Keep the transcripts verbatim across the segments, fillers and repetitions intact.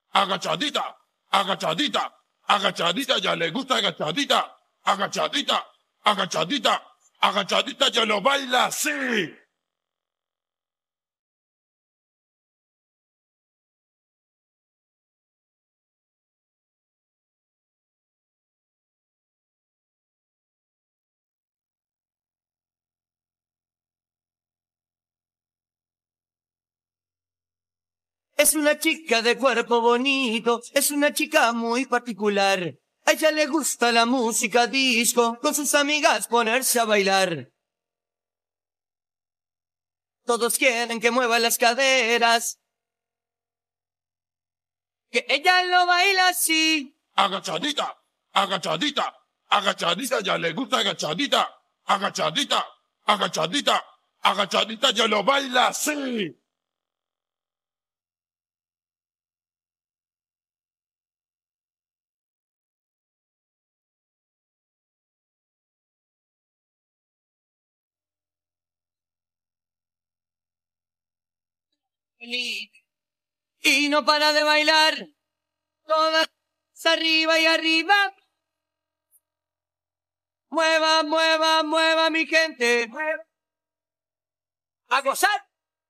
agachadita, agachadita, agachadita, ya le gusta agachadita, agachadita, agachadita, agachadita, ya lo baila así. Es una chica de cuerpo bonito, es una chica muy particular. A ella le gusta la música disco, con sus amigas ponerse a bailar. Todos quieren que mueva las caderas, que ella lo baila así. Agachadita, agachadita, agachadita, ya le gusta agachadita, agachadita, agachadita, agachadita, ya lo baila así. Y no para de bailar, todas arriba y arriba. Mueva, mueva, mueva mi gente, mueva. A gozar.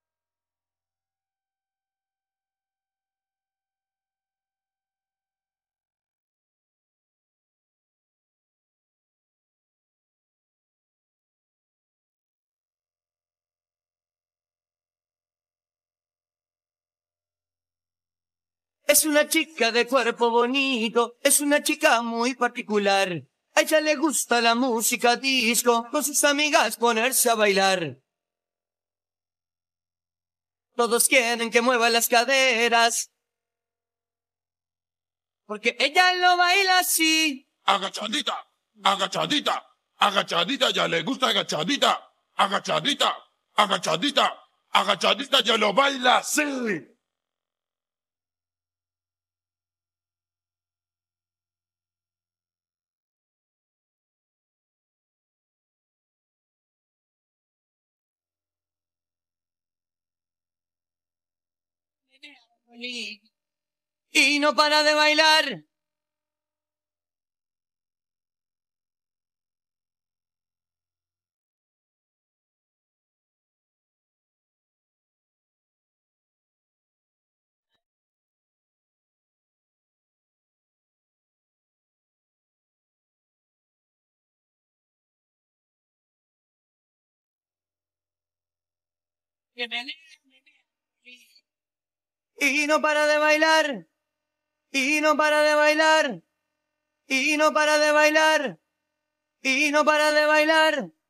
Es una chica de cuerpo bonito, es una chica muy particular. A ella le gusta la música disco, con sus amigas ponerse a bailar. Todos quieren que mueva las caderas, porque ella lo baila así. Agachadita, agachadita, agachadita, ya le gusta agachadita, agachadita, agachadita, agachadita, ya lo baila así. Y no para de bailar. Y no para de bailar. Y no para de bailar. Y no para de bailar. Y no para de bailar.